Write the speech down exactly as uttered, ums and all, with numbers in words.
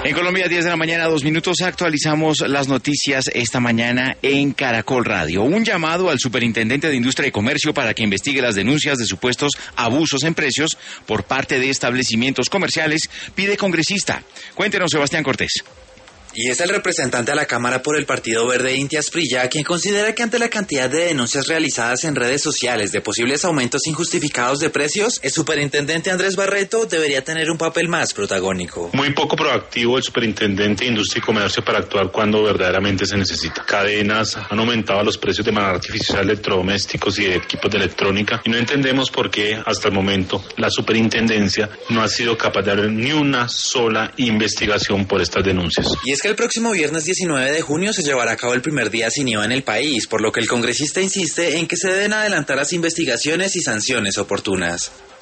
En Colombia, diez de la mañana, dos minutos, actualizamos las noticias esta mañana en Caracol Radio. Un llamado al superintendente de Industria y Comercio para que investigue las denuncias de supuestos abusos en precios por parte de establecimientos comerciales, pide congresista. Cuéntenos, Sebastián Cortés. Y es el representante a la Cámara por el Partido Verde, Inti Asprilla, quien considera que ante la cantidad de denuncias realizadas en redes sociales de posibles aumentos injustificados de precios, el superintendente Andrés Barreto debería tener un papel más protagónico. Muy poco proactivo el superintendente de Industria y Comercio para actuar cuando verdaderamente se necesita. Cadenas han aumentado los precios de manera artificial de electrodomésticos y de equipos de electrónica y no entendemos por qué hasta el momento la superintendencia no ha sido capaz de dar ni una sola investigación por estas denuncias. Y es que el próximo viernes diecinueve de junio se llevará a cabo el primer día sin I V A en el país, por lo que el congresista insiste en que se deben adelantar las investigaciones y sanciones oportunas.